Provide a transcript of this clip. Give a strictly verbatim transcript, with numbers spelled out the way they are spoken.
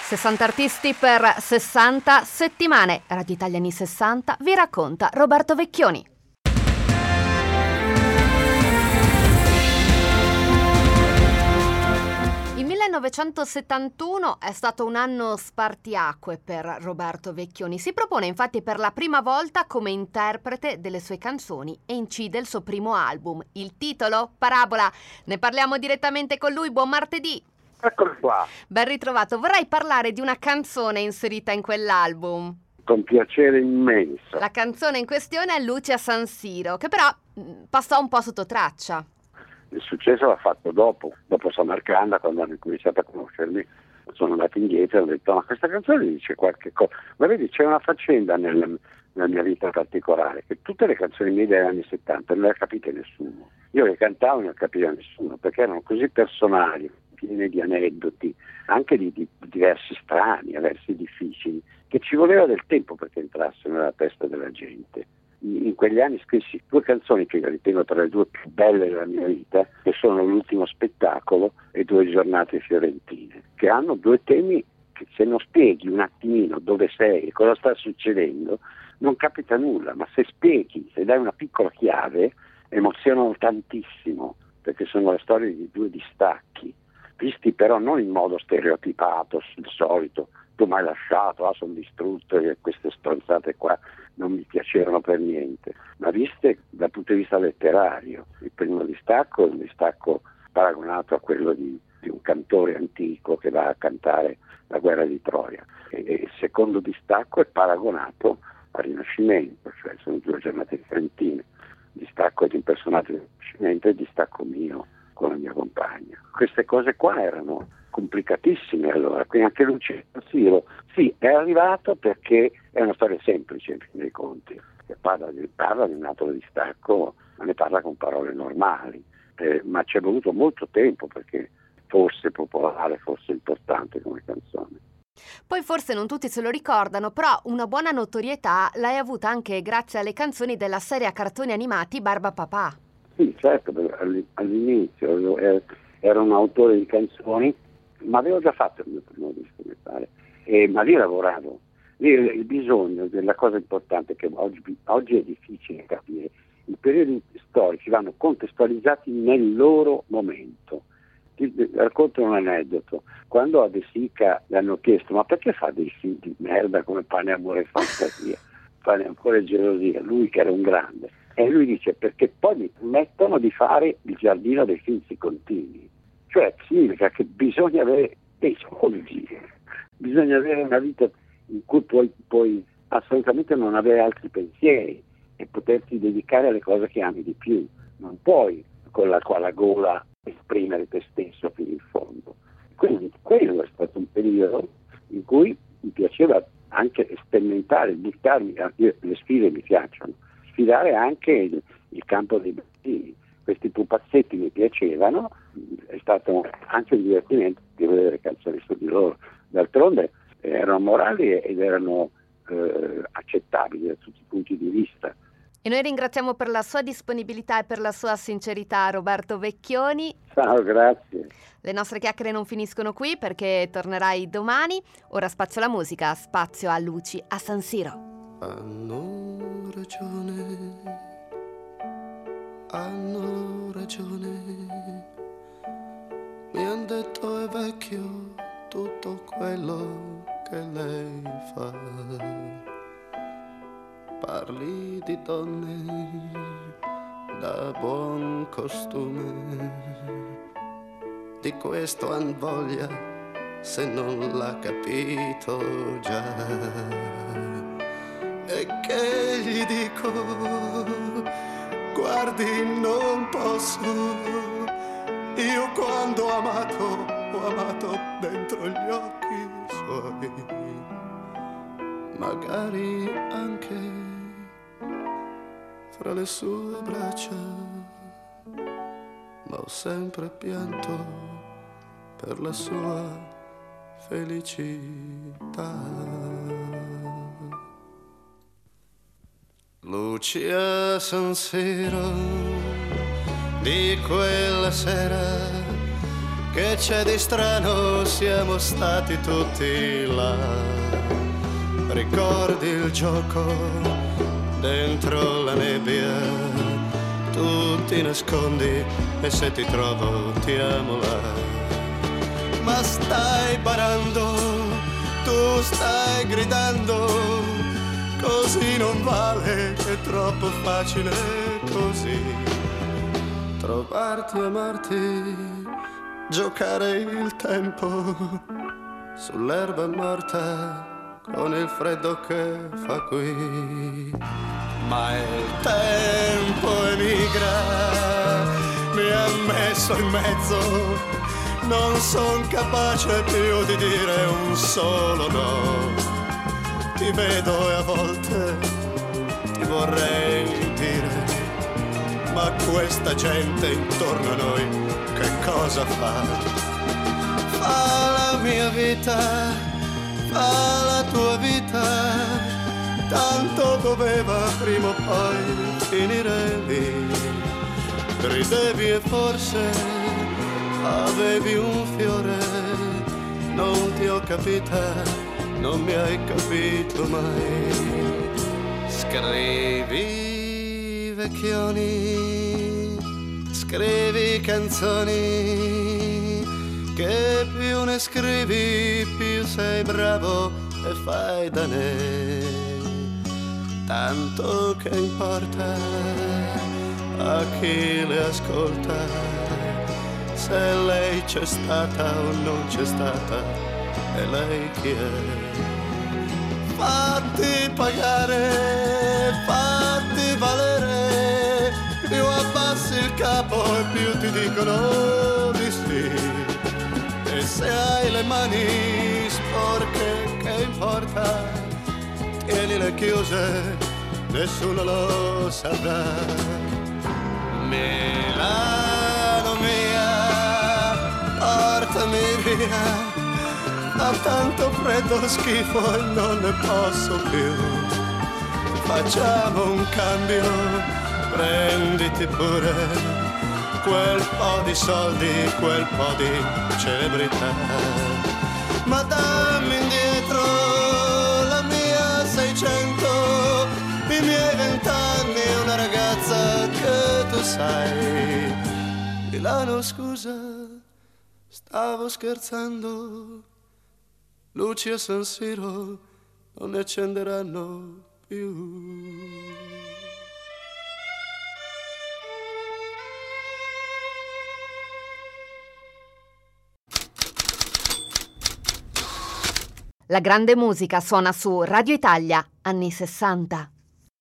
sessanta artisti per sessanta settimane. Radio Italia anni sessanta vi racconta Roberto Vecchioni. Il millenovecentosettantuno è stato un anno spartiacque per Roberto Vecchioni. Si propone infatti per la prima volta come interprete delle sue canzoni e incide il suo primo album. Il titolo? Parabola. Ne parliamo direttamente con lui. Buon martedì. Eccolo qua. Ben ritrovato. Vorrei parlare di una canzone inserita in quell'album. Con piacere immenso. La canzone in questione è Luci a San Siro, che però mh, passò un po' sotto traccia. Il successo l'ha fatto dopo, dopo Samarcanda, quando hanno cominciato a conoscermi. Sono andato indietro e ho detto: ma questa canzone dice qualche cosa. Ma vedi, c'è una faccenda nel, nella mia vita particolare, che tutte le canzoni mie degli anni settanta non le ha capite nessuno. Io le cantavo e non le capiva nessuno, perché erano così personali, piene di aneddoti, anche di, di di versi strani, versi difficili, che ci voleva del tempo perché entrassero nella testa della gente. In, in quegli anni scrissi due canzoni che io ritengo tra le due più belle della mia vita, che sono L'ultimo spettacolo e Due giornate fiorentine, che hanno due temi che, se non spieghi un attimino dove sei e cosa sta succedendo, non capita nulla, ma se spieghi, se dai una piccola chiave, emozionano tantissimo, perché sono le storie di due distacchi, visti però non in modo stereotipato, il solito: tu mi hai lasciato, ah, sono distrutto e queste stronzate qua non mi piacevano per niente, ma viste dal punto di vista letterario. Il primo distacco è un distacco paragonato a quello di, di un cantore antico che va a cantare la guerra di Troia, e, e il secondo distacco è paragonato al Rinascimento, cioè sono Due giornate fiorentine. Il distacco è di un personaggio del Rinascimento e il distacco mio con la mia compagna. Queste cose qua erano complicatissime allora, quindi anche Luci a San Siro sì, è arrivato perché è una storia semplice in fin dei conti, che parla di, parla di un altro distacco, ma ne parla con parole normali, eh, ma ci è voluto molto tempo perché fosse popolare, fosse importante come canzone. Poi forse non tutti se lo ricordano, però una buona notorietà l'hai avuta anche grazie alle canzoni della serie a cartoni animati Barba Papà. Sì, certo, all'inizio ero un autore di canzoni, ma avevo già fatto il mio primo disco, mi pare, e, ma lì lavoravo. Lì il bisogno della cosa importante che oggi, oggi è difficile capire: i periodi storici vanno contestualizzati nel loro momento. Ti racconto un aneddoto: quando a De Sica gli hanno chiesto ma perché fa dei film di merda come Pane, Amore e Fantasia, Pane, Amore e Gelosia, lui che era un grande, e lui dice: perché poi mi permettono di fare il giardino dei finzi continui. Cioè significa che bisogna avere dei soldi, bisogna avere una vita in cui puoi, puoi assolutamente non avere altri pensieri e poterti dedicare alle cose che ami di più. Non puoi con la, con la gola esprimere te stesso fino in fondo. Quindi quello è stato un periodo in cui mi piaceva anche sperimentare, buttarmi, le sfide mi piacciono, sfidare anche il, il campo dei bambini. Questi pupazzetti mi piacevano, è stato anche un divertimento di vedere canzoni su di loro. D'altronde erano morali ed erano eh, accettabili da tutti i punti di vista. E noi ringraziamo per la sua disponibilità e per la sua sincerità Roberto Vecchioni. Ciao, grazie. Le nostre chiacchiere non finiscono qui perché tornerai domani. Ora spazio alla musica, spazio a Luci a San Siro. Hanno ragione, hanno ragione, mi han detto è vecchio tutto quello che lei fa. Parli di donne da buon costume, di questo han voglia se non l'ha capito già. E che gli dico? Guardi, non posso, io quando ho amato, ho amato dentro gli occhi suoi, magari anche fra le sue braccia, ma ho sempre pianto per la sua felicità. Luci a San Siro di quella sera che c'è di strano, siamo stati tutti là. Ricordi il gioco dentro la nebbia, tu ti nascondi e se ti trovo ti amo là. Ma stai barando, tu stai gridando, così non vale, è troppo facile così. Trovarti, amarti, giocare il tempo sull'erba morta con il freddo che fa qui. Ma il tempo emigra, mi ha messo in mezzo, non son capace più di dire un solo no. Ti vedo e a volte ti vorrei dire, ma questa gente intorno a noi che cosa fa? Fa la mia vita, fa la tua vita, tanto doveva prima o poi finire lì. Ridevi e forse avevi un fiore, non ti ho capita, non mi hai capito mai. Scrivi vecchioni, scrivi canzoni, che più ne scrivi più sei bravo e fai da ne. Tanto che importa a chi le ascolta, se lei c'è stata o non c'è stata, e lei chi è? Fatti pagare, fatti valere, più abbassi il capo e più ti dicono di sì. E se hai le mani sporche, che importa? Tienile chiuse, nessuno lo saprà. Milano mia, portami via, fa tanto freddo, schifo e non ne posso più. Facciamo un cambio, prenditi pure quel po' di soldi, quel po' di celebrità, ma dammi indietro la mia seicento, i miei vent'anni e una ragazza che tu sai. Milano scusa, stavo scherzando, luci a San Siro non ne accenderanno più. La grande musica suona su Radio Italia, anni sessanta.